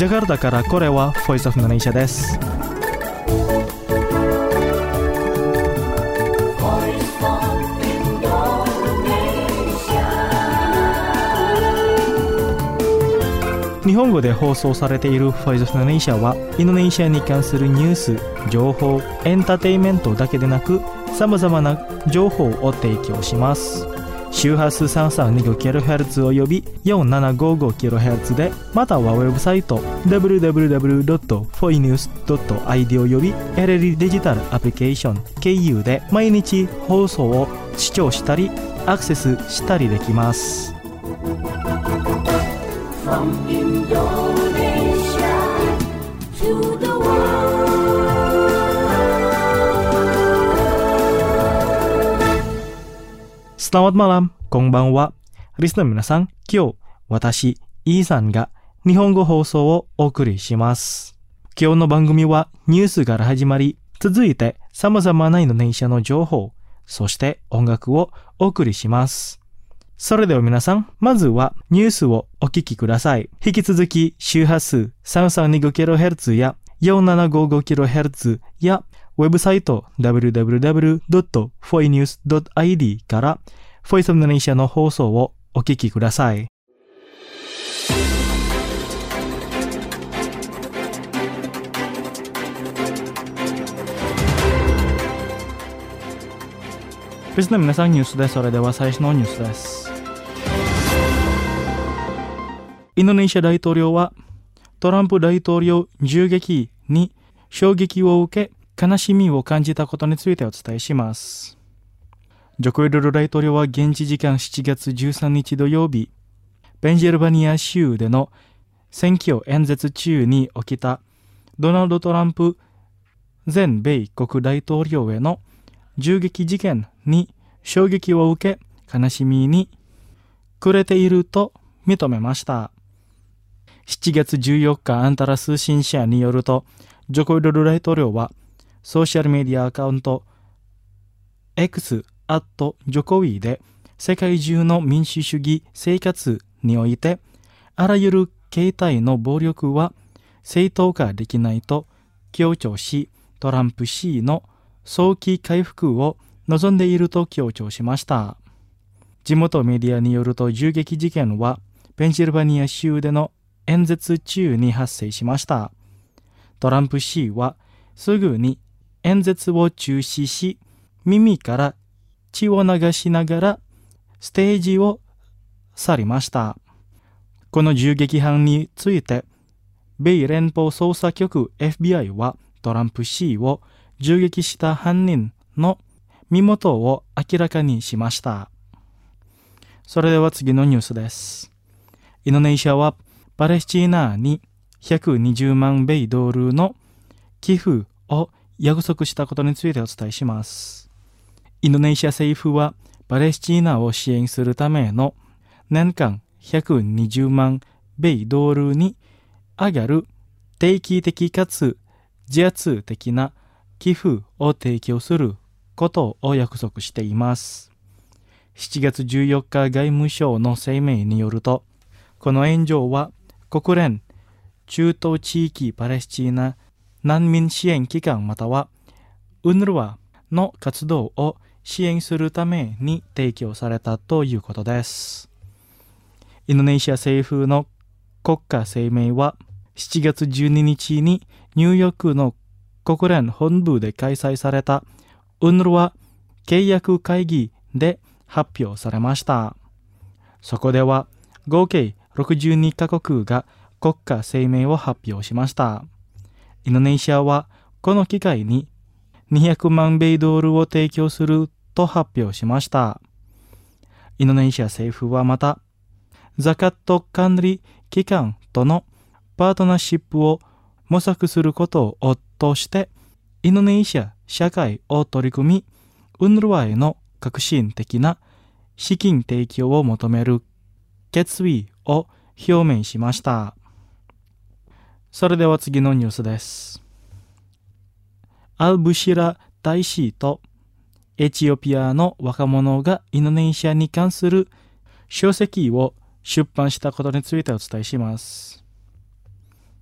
ジャカルタからこれは Voice of Indonesia です。日本語で放送されている Voice of Indonesia はインドネシアに関するニュース、情報、エンターテインメントだけでなく様々な情報を提供します。周波数 3325kHz および 4755kHz で、またはウェブサイト www.foinews.id および LLD デジタルアプリケーション KU で毎日放送を視聴したりアクセスしたりできます。From Indonesia to the world。Selamat malam、こんばんは。リスナーの皆さん、今日、私、イーさんが日本語放送をお送りします。今日の番組はニュースから始まり、続いて様々なインドネシアの情報、そして音楽をお送りします。それでは皆さん、まずはニュースをお聞きください。引き続き周波数 3325kHz や 4755kHz やウェブサイト www.foinews.id からVoice of Indonesia の放送をお聞きください。リスナーの皆さん、ニュースです。それでは最初のニュースです。インドネシア大統領はトランプ大統領銃撃に衝撃を受け悲しみを感じたことについてお伝えします。ジョコ・ウィドド大統領は現地時間7月13日土曜日、ペンシルバニア州での選挙演説中に起きたドナルド・トランプ前米国大統領への銃撃事件に衝撃を受け悲しみに暮れていると認めました。7月14日アンタラ通信社によると、ジョコ・ウィドド大統領はソーシャルメディアアカウント Xジョコウィで世界中の民主主義生活においてあらゆる形態の暴力は正当化できないと強調し、トランプ氏の早期回復を望んでいると強調しました。地元メディアによると、銃撃事件はペンシルバニア州での演説中に発生しました。トランプ氏はすぐに演説を中止し、耳から血を流しながらステージを去りました。この銃撃犯について、米連邦捜査局 FBI はトランプ氏を銃撃した犯人の身元を明らかにしました。それでは次のニュースです。インドネシアはパレスチナに120万米ドルの寄付を約束したことについてお伝えします。インドネシア政府はパレスチナを支援するための年間120万米ドルに上がる定期的かつ自発的な寄付を提供することを約束しています。7月14日外務省の声明によると、この援助は国連中東地域パレスチナ難民支援機関または UNRWA の活動を支援するために提供されたということです。インドネシア政府の国家声明は7月12日にニューヨークの国連本部で開催された UNRWA 契約会議で発表されました。そこでは合計62カ国が国家声明を発表しました。インドネシアはこの機会に200万米ドルを提供すると発表しました。インドネシア政府はまた、ザカット管理機関とのパートナーシップを模索することをとして、インドネシア社会を取り組み、UNRWA への革新的な資金提供を求める決意を表明しました。それでは次のニュースです。アルブシラ大使とエチオピアの若者がインドネシアに関する書籍を出版したことについてお伝えします。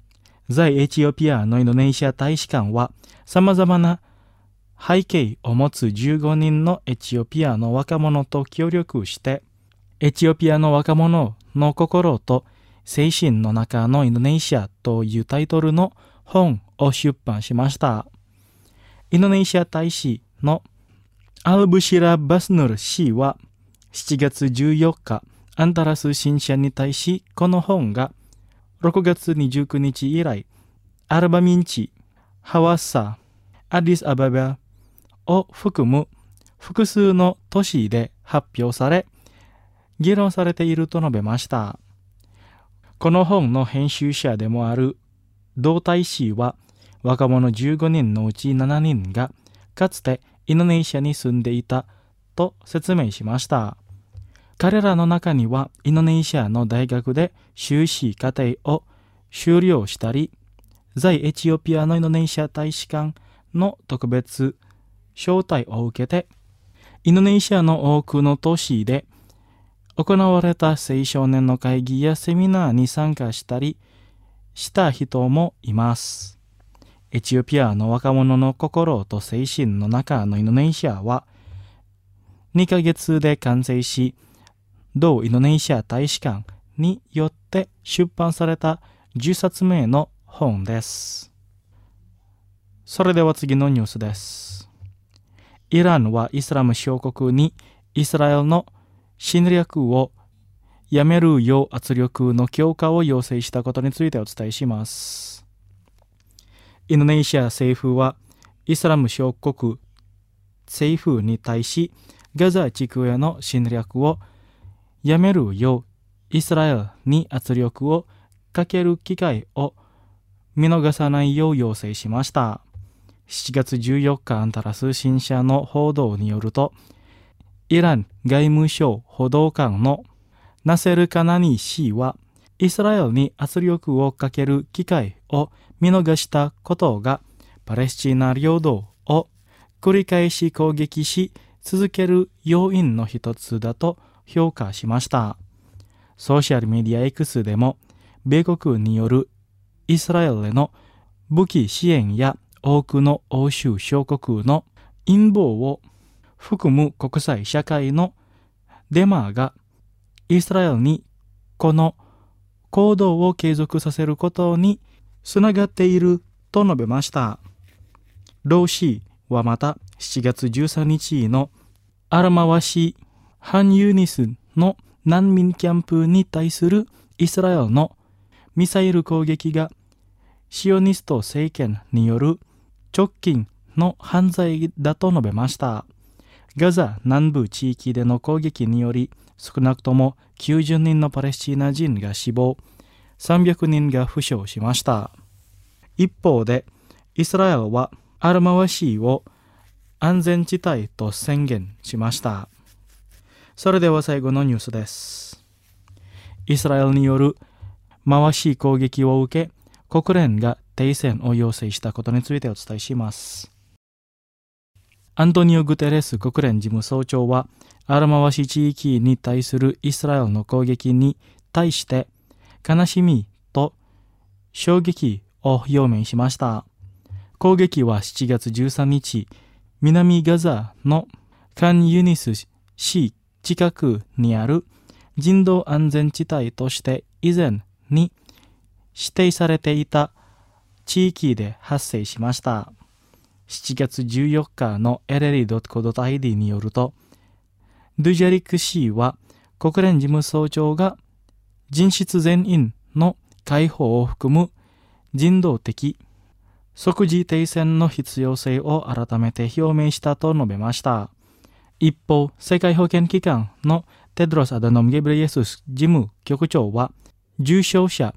在エチオピアのインドネシア大使館は様々な背景を持つ15人のエチオピアの若者と協力して、エチオピアの若者の心と精神の中のインドネシアというタイトルの本を出版しました。インドネシア大使のアルブシラ・バスヌル氏は7月14日、アンタラス新社に対し、この本が6月29日以来、アルバミンチ、ハワッサ、アディスアババを含む複数の都市で発表され、議論されていると述べました。この本の編集者でもある同大使は、若者15人のうち7人がかつてインドネシアに住んでいたと説明しました。彼らの中にはインドネシアの大学で修士課程を修了したり、在エチオピアのインドネシア大使館の特別招待を受けて、インドネシアの多くの都市で行われた青少年の会議やセミナーに参加したりした人もいます。エチオピアの若者の心と精神の中のインドネシアは2ヶ月で完成し、同インドネシア大使館によって出版された10冊目の本です。それでは次のニュースです。イランはイスラム諸国にイスラエルの侵略をやめるよう圧力の強化を要請したことについてお伝えします。インドネシア政府はイスラム諸国政府に対しガザ地区への侵略をやめるようイスラエルに圧力をかける機会を見逃さないよう要請しました。7月14日アンタラス新社の報道によると、イラン外務省報道官のナセル・カナニ氏は、イスラエルに圧力をかける機会を見逃したことがパレスチナ領土を繰り返し攻撃し続ける要因の一つだと評価しました。ソーシャルメディア X でも、米国によるイスラエルへの武器支援や多くの欧州諸国の陰謀を含む国際社会のデマがイスラエルにこの行動を継続させることにつながっていると述べました。ローシーはまた7月13日のアルマワシ・ハンユニスの難民キャンプに対するイスラエルのミサイル攻撃がシオニスト政権による直近の犯罪だと述べました。ガザ南部地域での攻撃により少なくとも90人のパレスチナ人が死亡、300人が負傷しました。一方でイスラエルはアルマワシーを安全地帯と宣言しました。それでは最後のニュースです。イスラエルによるマワシー攻撃を受け、国連が停戦を要請したことについてお伝えします。アントニオ・グテレス国連事務総長は、アルマワシ地域に対するイスラエルの攻撃に対して悲しみと衝撃を表明しました。攻撃は7月13日、南ガザのカンユニス市近くにある人道安全地帯として以前に指定されていた地域で発生しました。7月14日の LLE.co.id によると、ドゥジャリック氏は国連事務総長が人質全員の解放を含む人道的即時停戦の必要性を改めて表明したと述べました。一方、世界保健機関のテドロス・アダノム・ゲブレイエスス事務局長は、重症者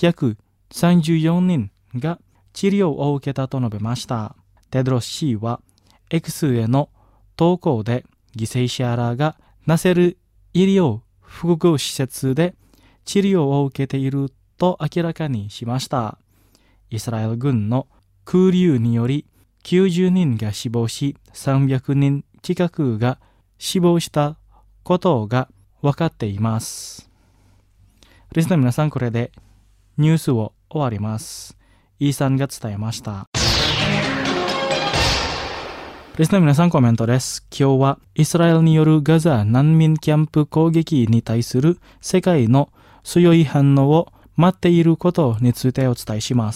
134人が治療を受けたと述べました。テドロス氏は X への投稿で犠牲者らがナセル医療複合施設で治療を受けていると明らかにしました。イスラエル軍の空流により90人が死亡し、300人近くが死亡したことが分かっています。リスナーの皆さん、これでニュースを終わります。 イーさんが伝えました。リスナーの皆さん、コメントです。今日はイスラエルによるガザ難民キャンプ攻撃に対する世界の強い反応を待っていることについてお伝えします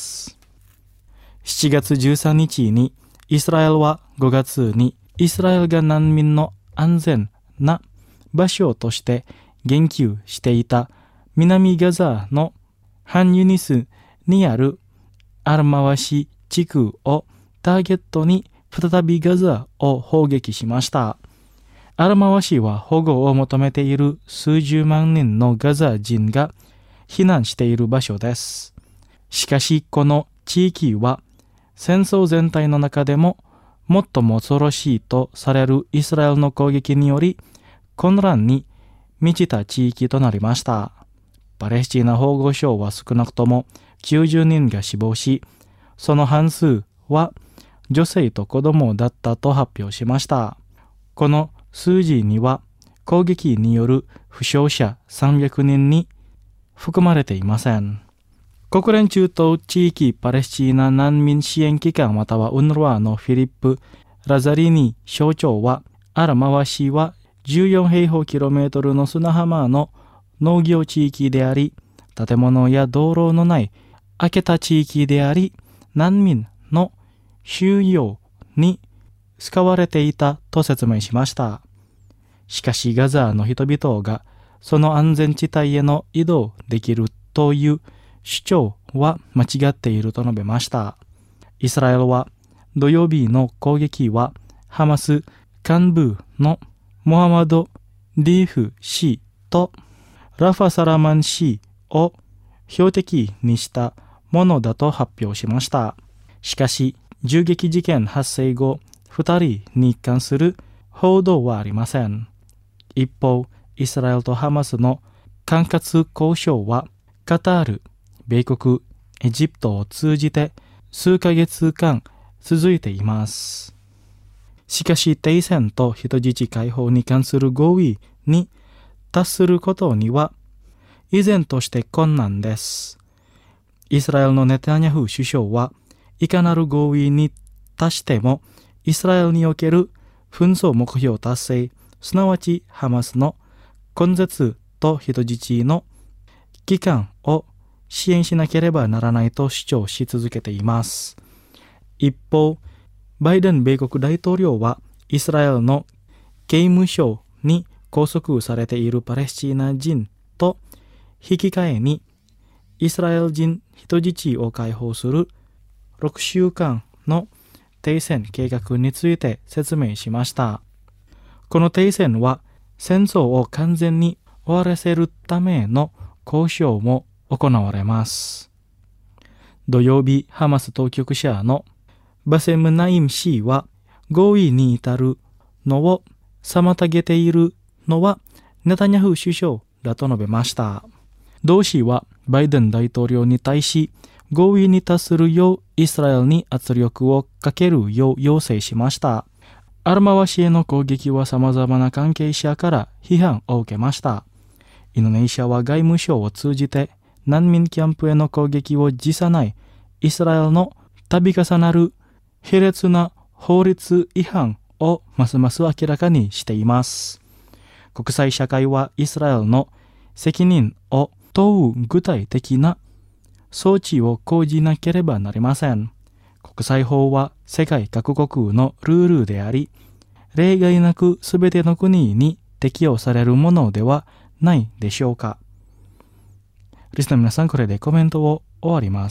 。7月13日にイスラエルは5月にイスラエルが難民の安全な場所として言及していた南ガザのハンユニスにあるアルマワシ地区をターゲットに再びガザを砲撃しました。アルマワシは保護を求めている数十万人のガザ人が避難している場所です。しかしこの地域は戦争全体の中でも最も恐ろしいとされるイスラエルの攻撃により混乱に満ちた地域となりました。パレスチナ保護省は少なくとも90人が死亡し、その半数は女性と子供だったと発表しました。この数字には攻撃による負傷者300人に含まれていません。国連中東地域パレスチナ難民支援機関またはUNRWAのフィリップ・ラザリニ省長は、アルマワシは14平方キロメートルの砂浜の農業地域であり、建物や道路のない開けた地域であり、難民の収容に使われていたと説明しました。しかしガザの人々がその安全地帯への移動できるという主張は間違っていると述べました。イスラエルは土曜日の攻撃はハマス幹部のモハマド・ディーフ氏とラファ・サラマン氏を標的にしたものだと発表しました。しかし銃撃事件発生後、2人に関する報道はありません。一方、イスラエルとハマスの管轄交渉はカタール、米国、エジプトを通じて数ヶ月間続いています。しかし停戦と人質解放に関する合意に達することには依然として困難です。イスラエルのネタニヤフ首相はいかなる合意に達してもイスラエルにおける紛争目標達成、すなわちハマスの根絶と人質の帰還を支援しなければならないと主張し続けています。一方、バイデン米国大統領はイスラエルの刑務所に拘束されているパレスチナ人と引き換えにイスラエル人人質を解放する6週間の停戦計画について説明しました。この停戦は戦争を完全に終わらせるための交渉も行われます。土曜日、ハマス当局者のバセム・ナイム氏は合意に至るのを妨げているのはネタニヤフ首相だと述べました。同氏はバイデン大統領に対し合意に達するようイスラエルに圧力をかけるよう要請しました。アルマワシへの攻撃は様々な関係者から批判を受けました。インドネシアは外務省を通じて難民キャンプへの攻撃を辞さないイスラエルの度重なる卑劣な法律違反をますます明らかにしています。国際社会はイスラエルの責任を問う具体的な措置を講じなければなりません。国際法は世界各国のルールであり、例外なくすべての国に適用されるものではないでしょうか。リスナーの皆さん、これでコメントを終わります。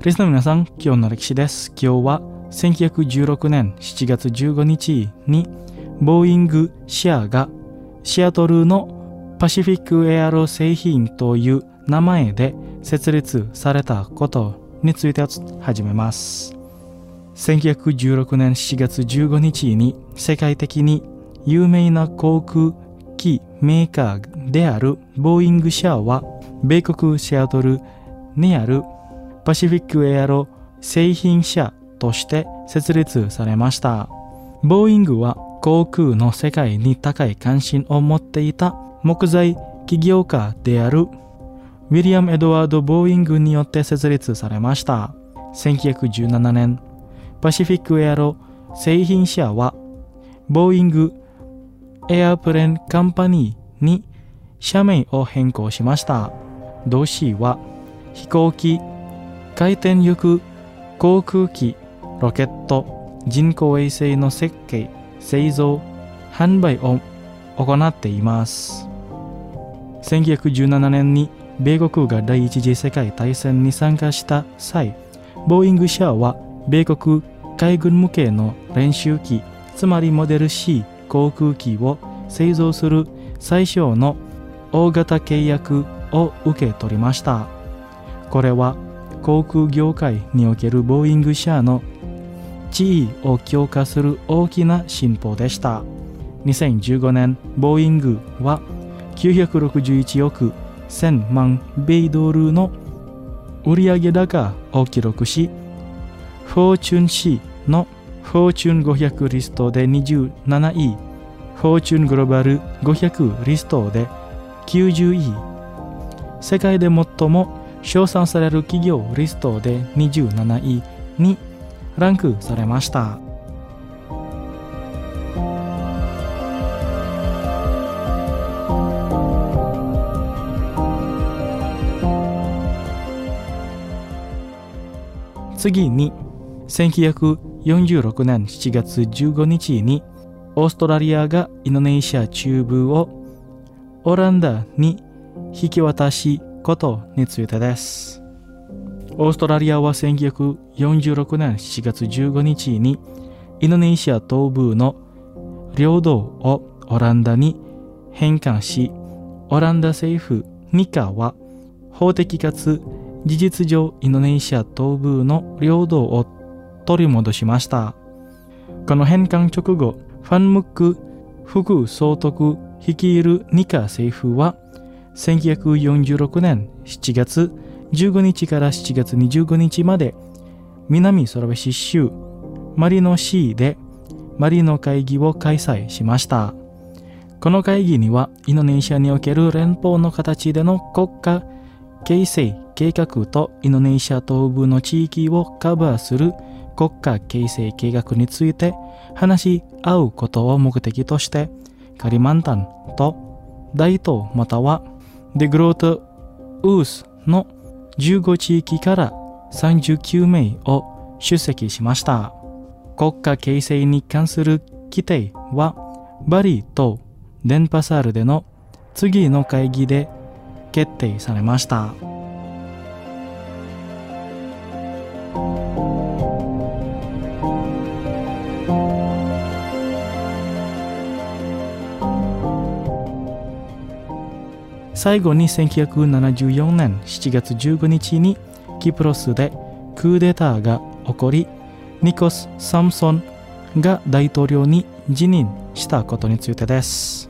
リスナーの皆さん、今日の歴史です。今日は1916年7月15日にボーイングシアがシアトルのパシフィックエアロ製品という名前で設立されたことについて始めます。1916年7月15日に世界的に有名な航空機メーカーであるボーイング社は米国シアトルにあるパシフィックエアロ製品社として設立されました。ボーイングは航空の世界に高い関心を持っていた木材起業家であるウィリアム・エドワード・ボーイングによって設立されました。1917年、パシフィックエアロ製品社はボーイングエアプレーンカンパニーに社名を変更しました。動詞は飛行機、回転翼、航空機、ロケット、人工衛星の設計、製造、販売を行っています。1917年に米国が第一次世界大戦に参加した際、ボーイング社は米国海軍向けの練習機、つまりモデル C 航空機を製造する最小の大型契約を受け取りました。これは航空業界におけるボーイング社の地位を強化する大きな進歩でした。2015年、ボーイングは961億1000万米ドルの売上高を記録し、フォーチュン誌のフォーチュン500リストで27位、フォーチュングローバル500リストで90位、世界で最も称賛される企業リストで27位にランクされました。次に1946年7月15日にオーストラリアがインドネシア中部をオランダに引き渡しことについてです。オーストラリアは1946年7月15日にインドネシア東部の領土をオランダに返還し、オランダ政府ニカは法的かつ事実上インドネシア東部の領土を取り戻しました。この返還直後、ファンムック副総督率いるニカ政府は1946年7月15日から7月25日まで南ソラベシ州マリノ市でマリノ会議を開催しました。この会議にはインドネシアにおける連邦の形での国家形成計画とインドネシア東部の地域をカバーする国家形成計画について話し合うことを目的としてカリマンタンと大東またはデグロートウースの15地域から39名を出席しました。国家形成に関する規定はバリとデンパサールでの次の会議で決定されました。最後に1974年7月15日にキプロスでクーデターが起こり、ニコス・サムソンが大統領に辞任したことについてです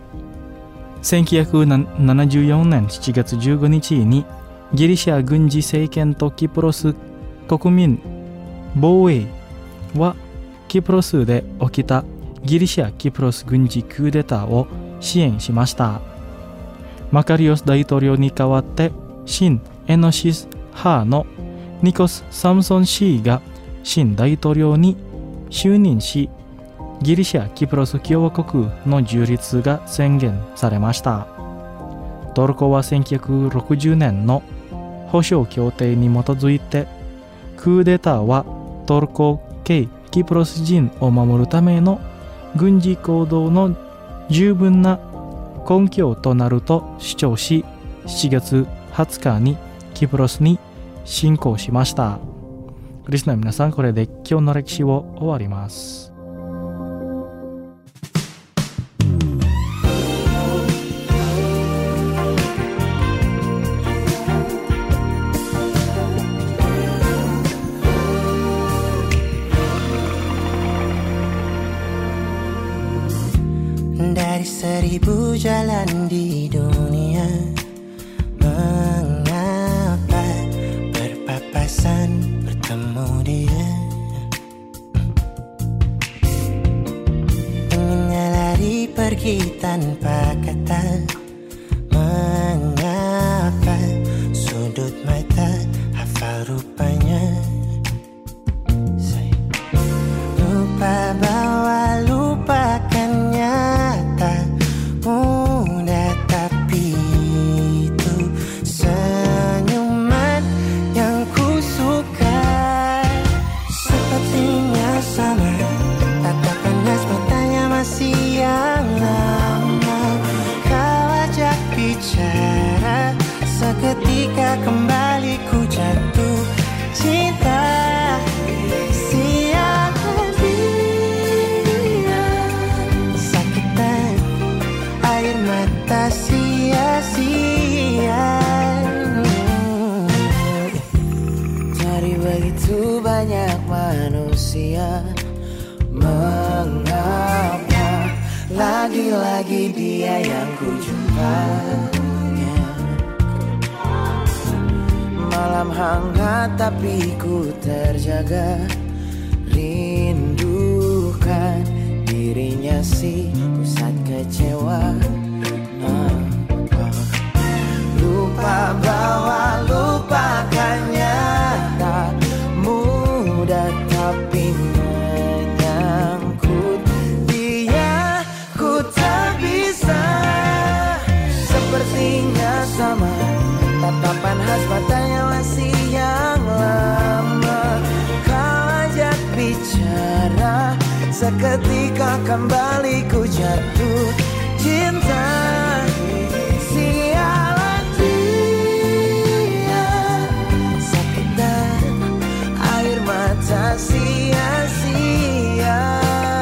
。1974年7月15日にギリシャ軍事政権とキプロス国民防衛はキプロスで起きたギリシャ・キプロス軍事クーデターを支援しました。マカリオス大統領に代わって新エノシス派のニコス・サムソン氏が新大統領に就任し、ギリシャ・キプロス共和国の樹立が宣言されました。トルコは1960年の保障協定に基づいて、クーデターはトルコ系キプロス人を守るための軍事行動の十分な根拠となると主張し、7月20日にキプロスに侵攻しました。 リスナーの皆さん、これで今日の歴史を終わります。 Dari 1000 jalan di dunia, mengapa berpapasan bertemu dia? Inginnya lari pergi tanpa kata, mengapa sudut mata hafal rupanya? Lupa bahwa lupakannya mudah, tapi itu senyuman yang ku suka. Sepertinya sama, tatapan khas matanya masih yang lama. Kau ajak bicara, seketika kembali ku jatuh cinta. Mata sia-sia. Dari begitu banyak manusia, mengapa lagi-lagi dia yang ku jumpa? Malam hangat tapi ku terjaga, rindukan dirinya si pusat kecewa. Lupa bahwa lupakannya tak mudah, tapi menyangkut dia ku tak bisa. Sepertinya sama, tatapan khas matanya masih yang lama. Kau ajak bicara, seketika kembali ku jatuh cinta. Sialan dia, sakitan air mata sia-sia.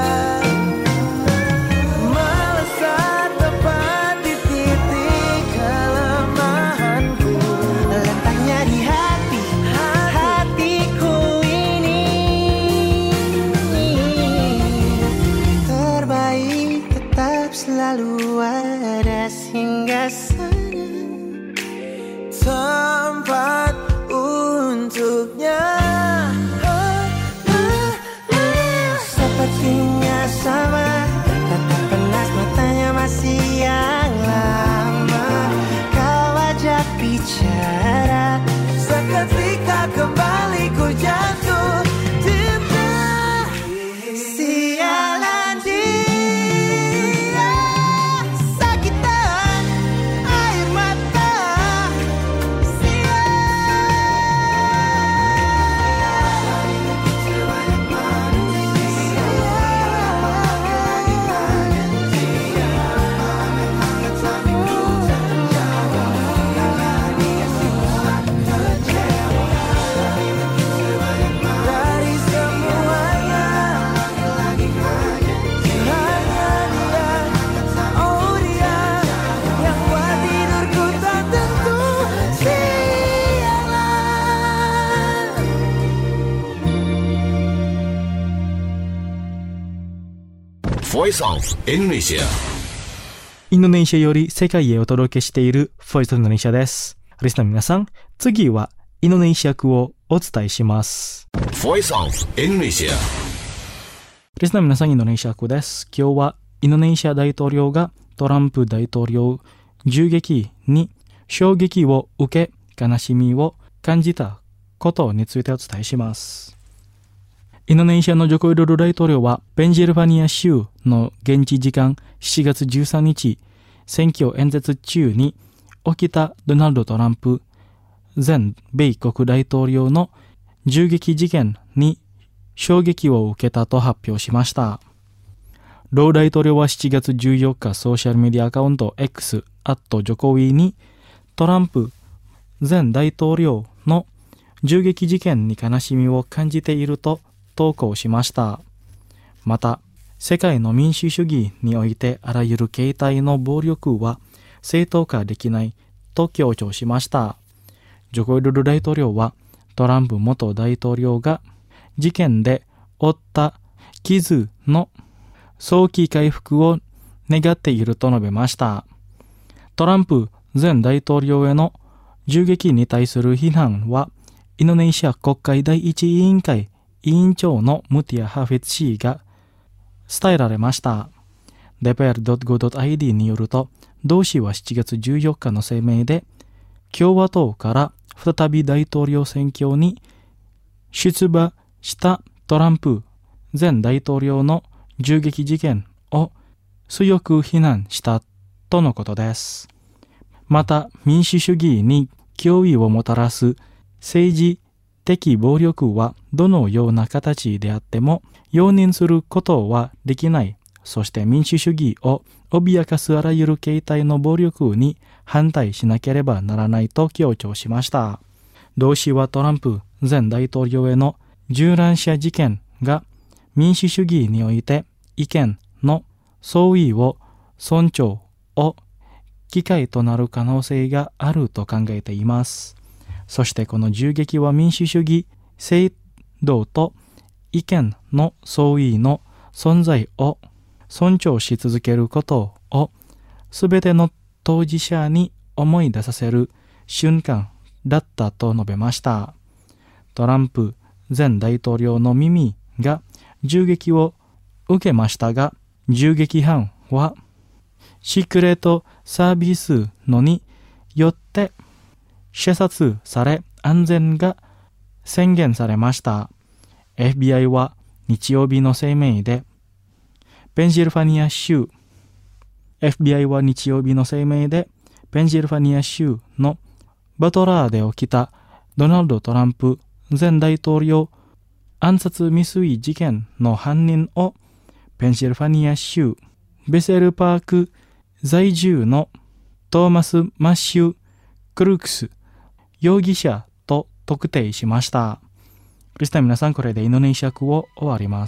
Melesat tepat di titik kelemahanku, letaknya di hatiku ini. Terbaik tetap selalu ada hingga sana, tempat untuknya. Sepertinya sama, tatapan khas matanya masih yang lama. Kau ajak bicara, seketika kembali ku jatuh cinta. Sialan dia, sakitan air mata sia. Dari semuanya hanya dia, oh dia yang buat tidurku tak tentu. Sialan. Voice of Indonesia。 インドネシアより世界へお届けしているボイスオブインドネシアです。リスナーの皆さん、次はインドネシア語をお伝えします。 Voice of Indonesia。 リスナーの皆さん、インドネシア語です。今日はインドネシア大統領がトランプ大統領銃撃に衝撃を受け、悲しみを感じたことについてお伝えします。インドネシアのジョコ・ウィドド大統領はペンシルバニア州の現地時間7月13日、選挙演説中に起きたドナルド・トランプ前米国大統領の銃撃事件に衝撃を受けたと発表しました。ロー大統領は7月14日ソーシャルメディアアカウント X ジョコウィにトランプ前大統領の銃撃事件に悲しみを感じていると投稿しました。また、世界の民主主義においてあらゆる形態の暴力は正当化できないと強調しました。ジョコ・ウィドド大統領はトランプ元大統領が事件で負った傷の早期回復を願っていると述べました。トランプ前大統領への銃撃に対する批判はインドネシア国会第一委員会委員長のムティア・ハフェツ氏が伝えられました。dpr.go.id によると、同氏は7月14日の声明で、共和党から再び大統領選挙に出馬したトランプ前大統領の銃撃事件を強く非難したとのことです。また、民主主義に脅威をもたらす政治的暴力はどのような形であっても容認することはできない。そして民主主義を脅かすあらゆる形態の暴力に反対しなければならないと強調しました。同氏はトランプ前大統領への銃乱射事件が民主主義において意見の相違を尊重を機会となる可能性があると考えています。そしてこの銃撃は民主主義制度と意見の相違の存在を尊重し続けることをすべての当事者に思い出させる瞬間だったと述べました。トランプ前大統領の耳が銃撃を受けましたが、銃撃犯はシークレットサービスのによって射殺され安全が宣言されました。FBI は日曜日の声明でペンシルファニア州 FBI は日曜日の声明でペンシルファニア州のバトラーで起きたドナルド・トランプ前大統領暗殺未遂事件の犯人をペンシルファニア州ベセルパーク在住のトーマス・マッシュ・クルークス容疑者と特定しました。リスナー皆さん、これでインドネシア語を終わります。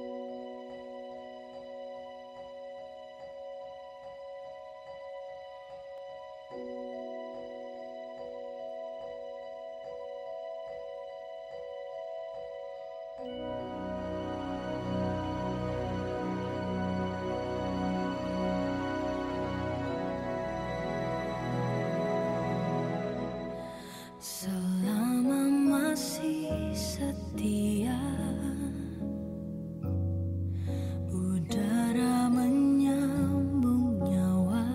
Selama masih setia, udara menyambung nyawa,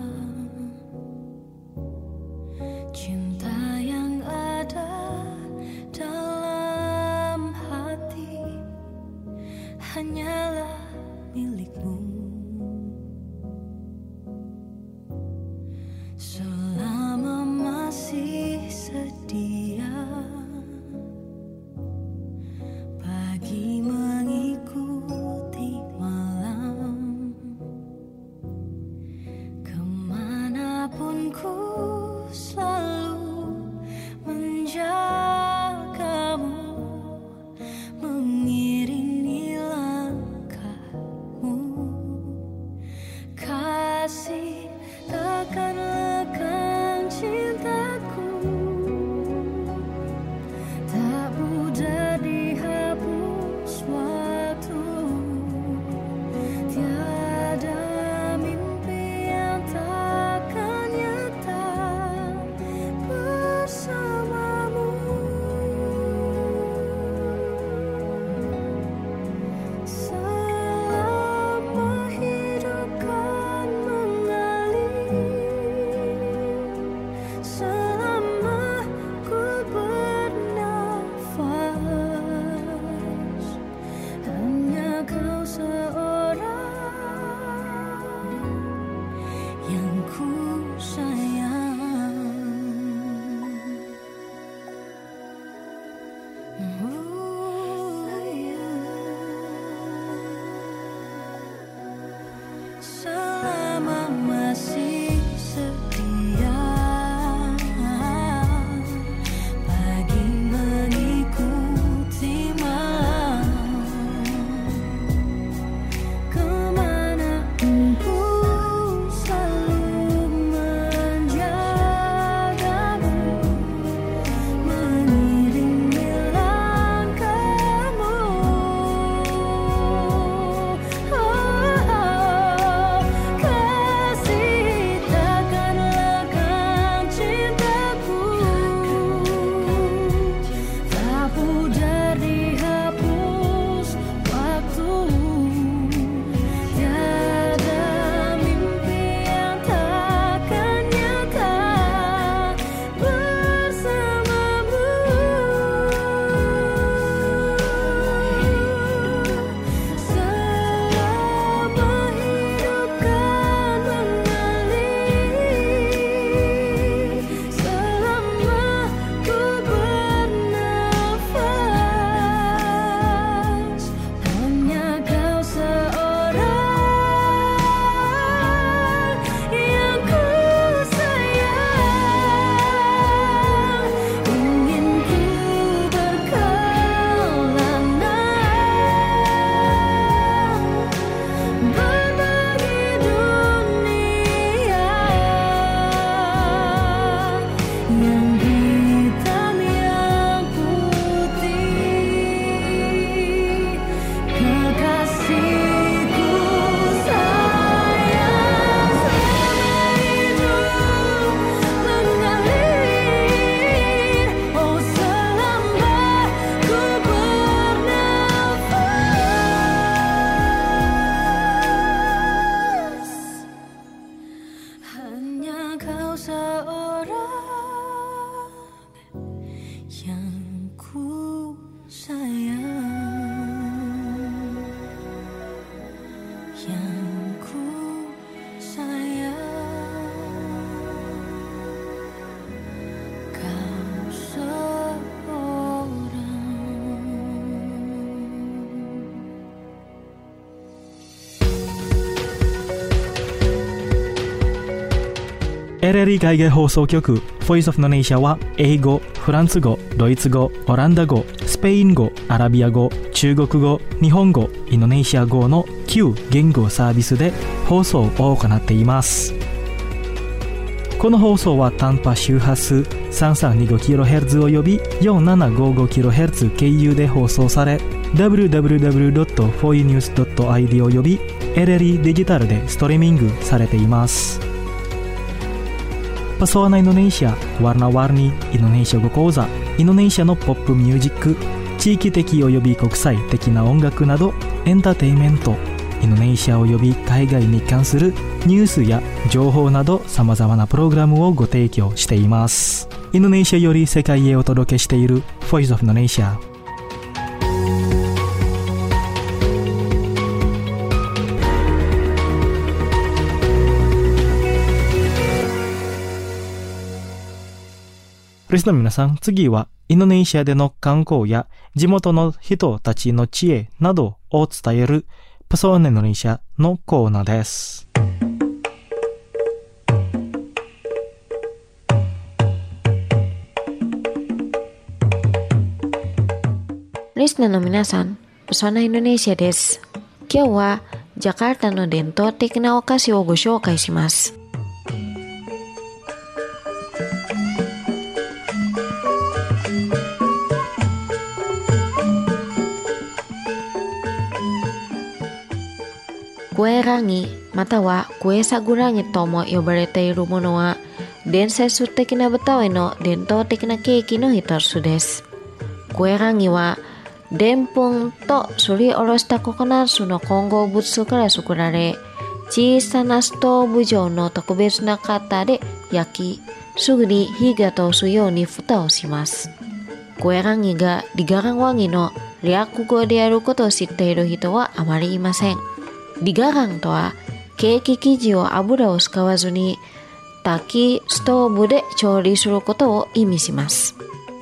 cinta yang ada dalam hati hanyalah milikmu. Selama masih sedia, pagi mengikuti malam, kemanapun ku selalu menjagamu, mengiringi langkahmu. yang ku sayang. Kau seorang LLE 海外放送局 Voice of Indonesia は英語、フランス語、ドイツ語、オランダ語、スペイン語、アラビア語、中国語、日本語、インドネシア語の9言語サービスで放送を行っています。この放送は短波周波数 3325kHz および 4755kHz 経由で放送され www.foinews.id および LLE デジタルでストリーミングされています。Pesona Indonesia, Warna-Warni Indonesia語講座、インドネシアのポップミュージック、地域的および国際的な音楽などエンターテインメント、インドネシアおよび海外に関するニュースや情報など様々なプログラムをご提供しています。インドネシアより世界へお届けしている Voice of Indonesia。リスナーの皆さん、次はインドネシアでの観光や地元の人たちの知恵などを伝えるPesona Indonesiaのコーナーです。 リスナーの皆さん、Pesona Indonesiaです。今日はジャカルタの伝統的なお菓子をご紹介します。クエラギまたはクエサグラギとも呼ばれているものは伝説的な豚尾の伝統的なケーキの一つです。クエラギはでんぷんとすりおろしたココナッツの混合物から作られ、小さなストーブ状の特別な型で焼き、すぐに火が通すように蓋をします。クエラギがリガランワギの略語であることを知っている人はあまりいません。リガランとはケーキ生地を油を使わずに焚きストーブで調理することを意味します。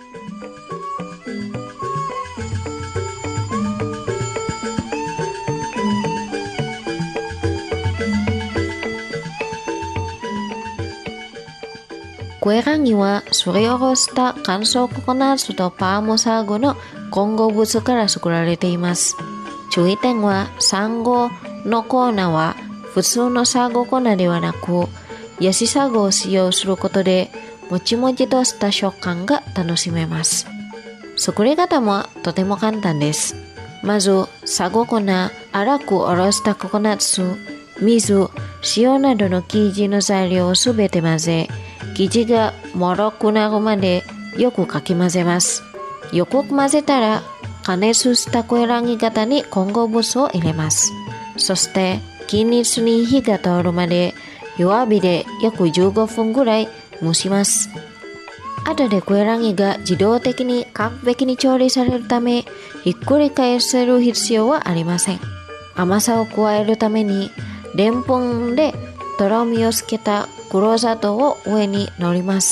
クエラギはすりおろした乾燥ココナッツとパーモサーゴの混合物から作られています。注意点は産後の粉は普通のサーゴ粉ではなくヤシサゴを使用することでもちもちとした食感が楽しめます。作り方もとても簡単です。まずサーゴ粉、粗くおろしたココナッツ、水、塩などの生地の材料をすべて混ぜ、生地がもろくなるまでよくかき混ぜます。よく混ぜたら加熱したクエラギ型に混合物を入れます。そして均一に火が通るまで弱火で約15分ぐらい蒸します。後でクエラギが自動的に完璧に調理されるためひっくり返せる必要はありません。甘さを加えるためにでんぷんでとろみをつけた黒砂糖を上に乗ります。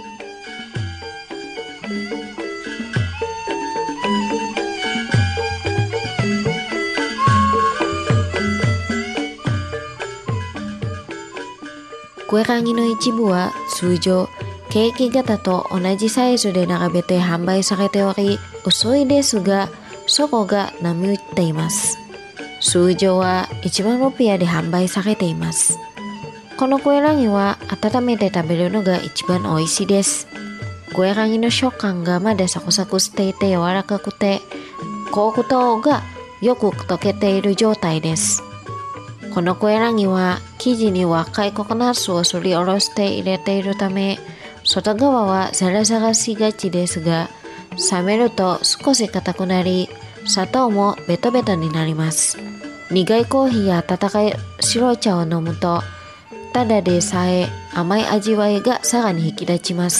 クエラギの一部は通常ケーキ型と同じサイズで並べて販売されており、薄いですが底が波打っています。通常は1万ルピアで販売されています。このクエラギは温めて食べるのが一番美味しいです。クエラギの食感がまだサクサクしていて柔らかくて黒糖がよく溶けている状態です。このクエラギは生地に若いココナッツをすりおろして入れているため外側はザラザラしがちですが、冷めると少し硬くなり砂糖もベトベトになります。苦いコーヒーや温かい白茶を飲むとただでさえ甘い味わいがさらに引き立ちます。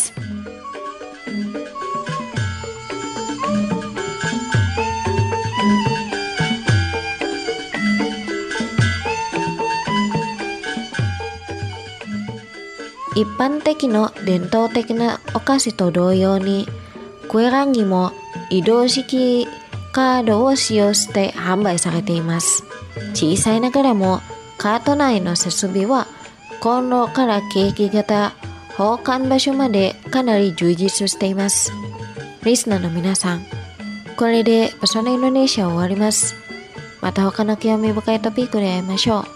一般的な伝統的なお菓子と同様に、これらにも移動式カードを使用して販売されています。小さいながらもカート内の設備はコンロからケーキ型、保管場所までかなり充実しています。リスナーの皆さん、これでペソナインドネシア終わります。また他の興味深いトピックで会いましょう。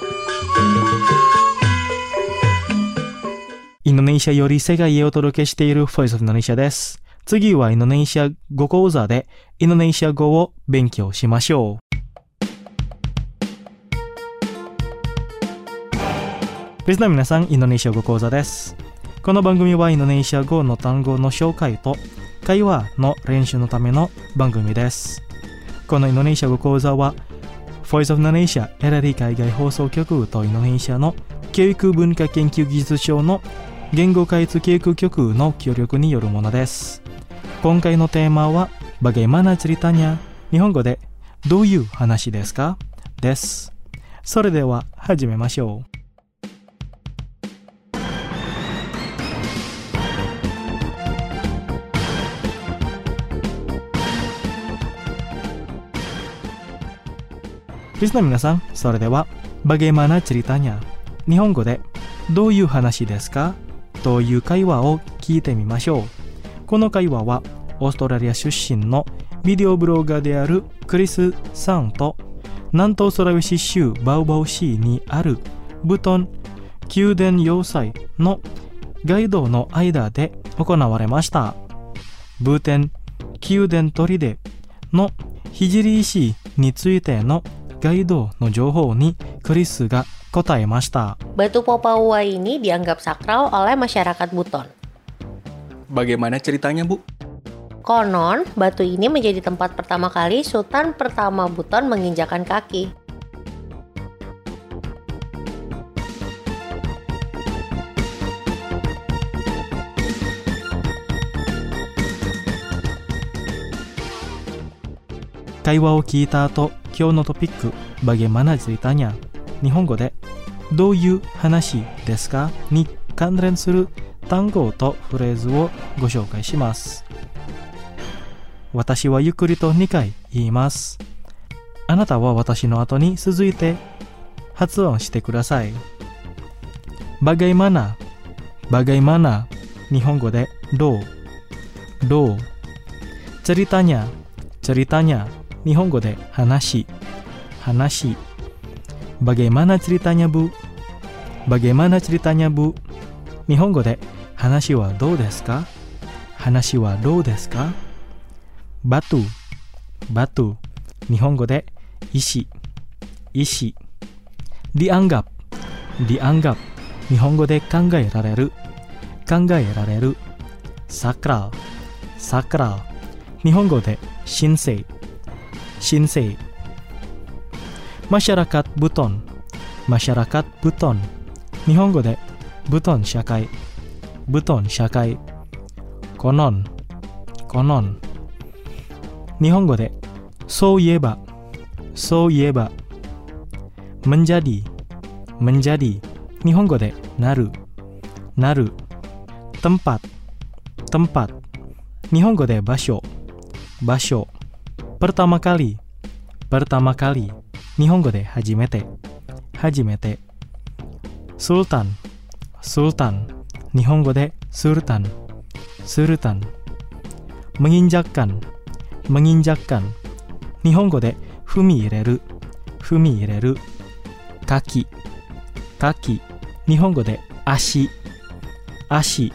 インドネシアより世界へお届けしている Voice of Indonesia です。次はインドネシア語講座でインドネシア語を勉強しましょう。リスナーの皆さん、インドネシア語講座です。この番組はインドネシア語の単語の紹介と会話の練習のための番組です。このインドネシア語講座は Voice of Indonesia LRI 海外放送局とインドネシアの教育文化研究技術省の言語開発教育局の協力によるものです。今回のテーマはBagaimana ceritanya、日本語でどういう話ですかです。それでは始めましょう。リスナーの皆さん、それではBagaimana ceritanya、日本語でどういう話ですかという会話を聞いてみましょう。この会話はオーストラリア出身のビデオブロガーであるクリスさんと南東ソラウェシ州バウバウ市にあるブトン宮殿要塞のガイドの間で行われました。ブテン宮殿砦の聖石についてのガイドの情報にクリスが答えました。 Batu Popawua ini dianggap sakral oleh masyarakat Buton. Bagaimana ceritanya, Bu? Konon, batu ini menjadi tempat pertama kali Sultan pertama Buton menginjakan kaki. Kaiwaを聞いた後、今日のトピック、Bagaimana ceritanya、日本語でどういう話ですかに関連する単語とフレーズをご紹介します。私はゆっくりと2回言います。あなたは私の後に続いて発音してください。Bagaimana、Bagaimana、日本語でどう、どう。ceritanya、ceritanya、日本語で話、話。Bagaimana ceritanya, Bu? Bagaimana ceritanya, Bu? 日本語で話はどうですか？話はどうですか？バトゥ、バトゥ。日本語で石、石。dianggap、dianggap。日本語で考えられる、考えられる。sakral、sakral。日本語で神聖、神聖。masyarakat Buton、masyarakat Buton。日本語でブトン社会、ブトン社会。コノン、コノン。日本語でそういえば、そういえば。menjadi、menjadi。日本語でなる、なる。tempat、tempat。日本語で場所、場所。pertama kali、pertama kali。日本語で初めて、初めて。sultan、sultan。日本語でスルタン、スルタン。menginjakkan、menginjakkan。日本語で踏み入れる、踏み入れる。kaki、kaki。日本語で足、足。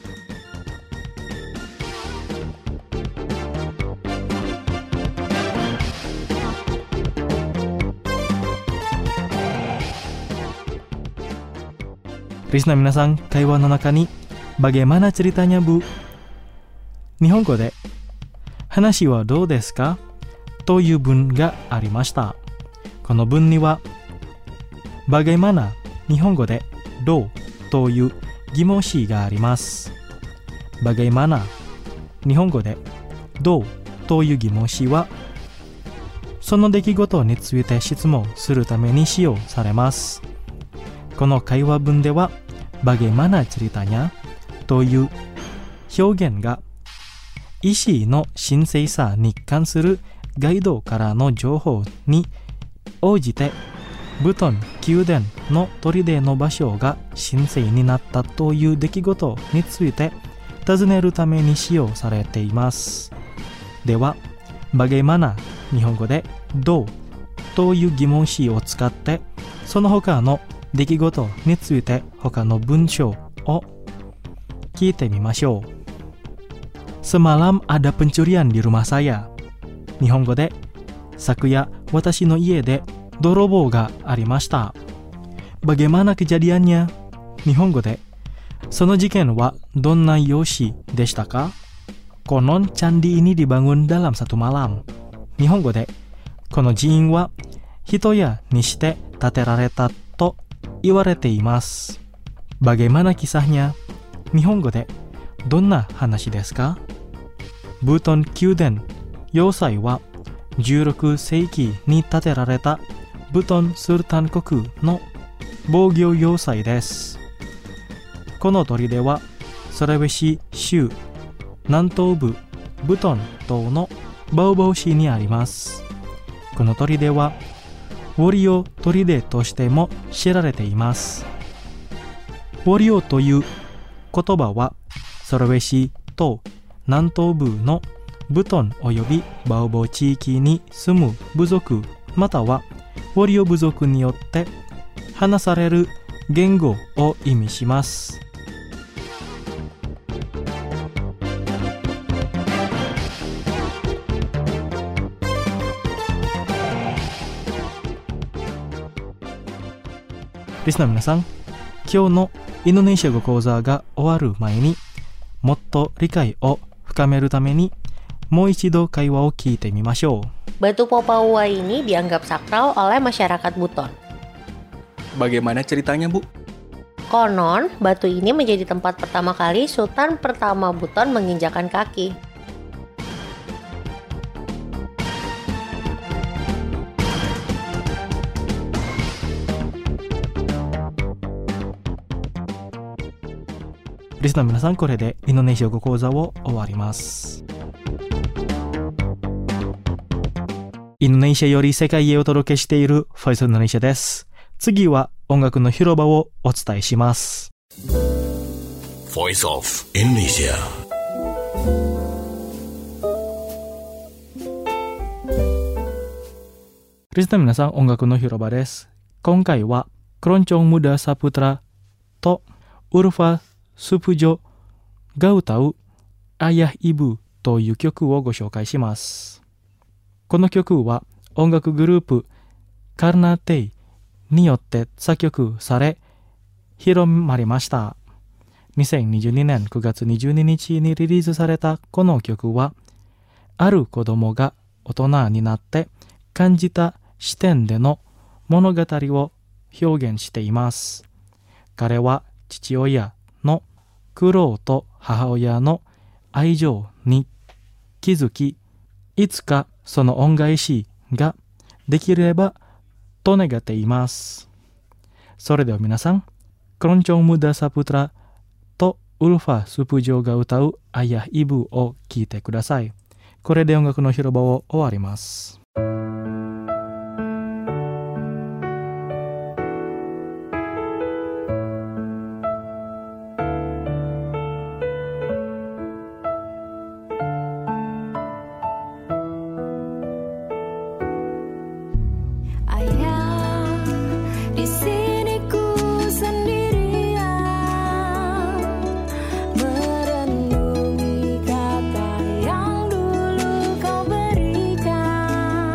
リスナーの皆さん、会話の中にBagaimana ceritanya, Bu? 日本語で話はどうですかという文がありました。この文にはBagaimana、日本語でどうという疑問詞があります。Bagaimana、日本語でどうという疑問詞はその出来事について質問するために使用されます。この会話文では bagaimana ceritanya という表現が石の神聖さに関するガイドからの情報に応じてブトン宮殿の砦の場所が神聖になったという出来事について尋ねるために使用されています。では、bagaimana日本語でどうという疑問詞を使ってその他の出来事について他の文章を聞いてみましょう。Semalam ada pencurian di rumah saya。日本語で昨夜私の家で泥棒がありました。Bagaimana kejadiannya？日本語でその事件はどんな様子でしたか？ Konon candi ini dibangun dalam satu malam。日本語でこの寺院は一夜にして建てられたと言われています。Bagaimana kisahnya？日本語でどんな話ですか？ブトン宮殿要塞は16世紀に建てられたブトンスルタン国の防御要塞です。この砦はソラウェシ州南東部ブトン島のバオバオ市にあります。この砦はウォリオ砦としても知られています。ウォリオという言葉はソラウェシ島南東部のブトンおよびバオバオ地域に住む部族またはウォリオ部族によって話される言語を意味します。リスナーの皆さん、今日のインドネシア語講座が終わる前にもっと理解を深めるためにもう一度会話を聞いてみましょう。 Batu Popawua ini dianggap sakral oleh masyarakat Buton. Bagaimana ceritanya, Bu? Konon, batu ini menjadi tempat pertama kali Sultan pertama Buton menginjakan kaki. リスナーの皆さん、これでインドネシア語講座を終わります。インドネシアより世界へお届けしているフォイスインドネシアです。次は音楽の広場をお伝えします。 Voice of Indonesia。 リスナーの皆さん、音楽の広場です。今回はクロンチョンムダサプトラとウルファスプジョが歌うAyah Ibuという曲をご紹介します。この曲は音楽グループカルナテイによって作曲され広まりました。2022年9月22日にリリースされたこの曲はある子供が大人になって感じた視点での物語を表現しています。彼は父親の苦労と母親の愛情に気づき、いつかその恩返しができればと願っています。それでは皆さん、クロンチョンムダサプトラとウルファスプジョが歌うAyah Ibuを聴いてください。これで音楽の広場を終わります。 Merenungi kata yang dulu kau berikan.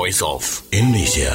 Voice of Indonesia.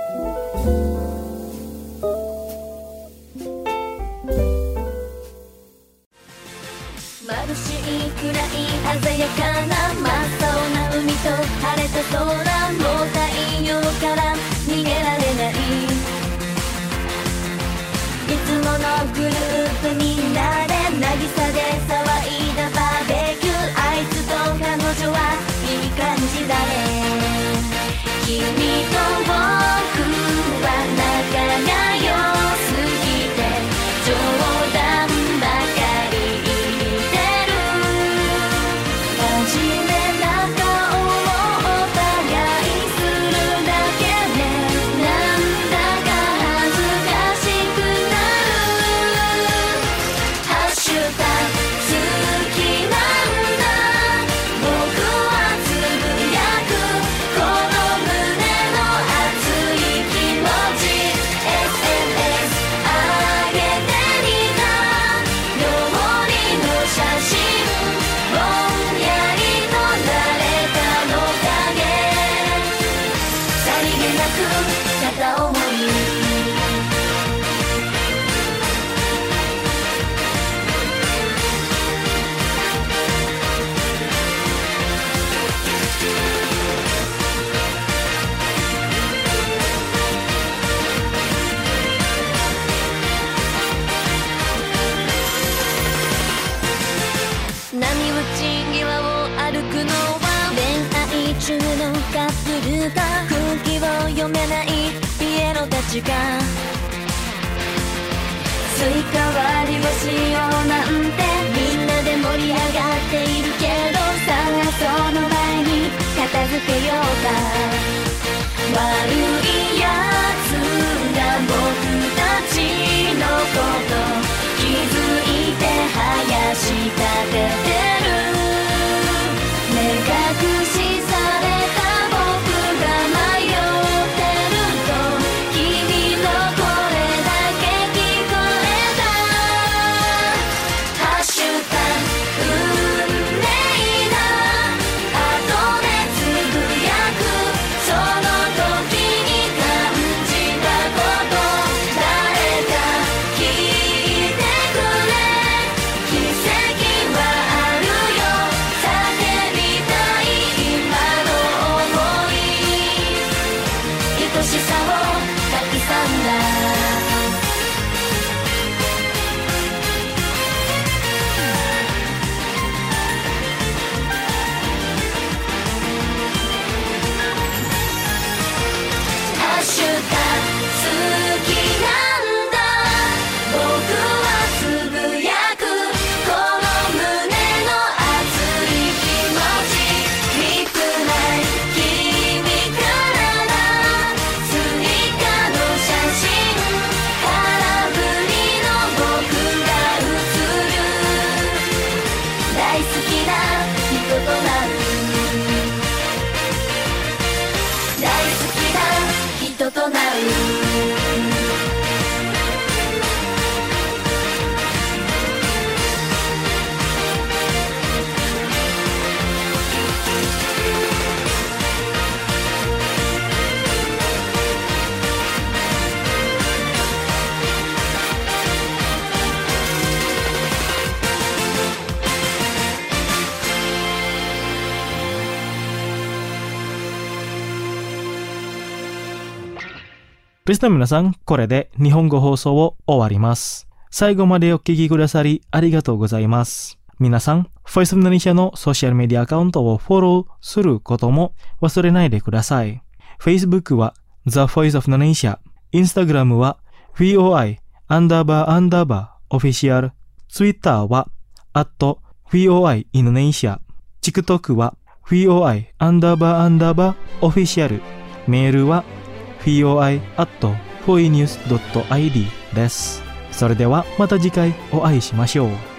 リスナーの皆さん、これで日本語放送を終わります。最後までお聞きくださりありがとうございます。皆さん、Voice of Indonesia のソーシャルメディアアカウントをフォローすることも忘れないでください。Facebook は The Voice of Indonesia、Instagram は VOI__official、Twitter は@VOI-Indonesia、TikTok は VOI__official、メールはvoi@voinews.id です。それではまた次回お会いしましょう。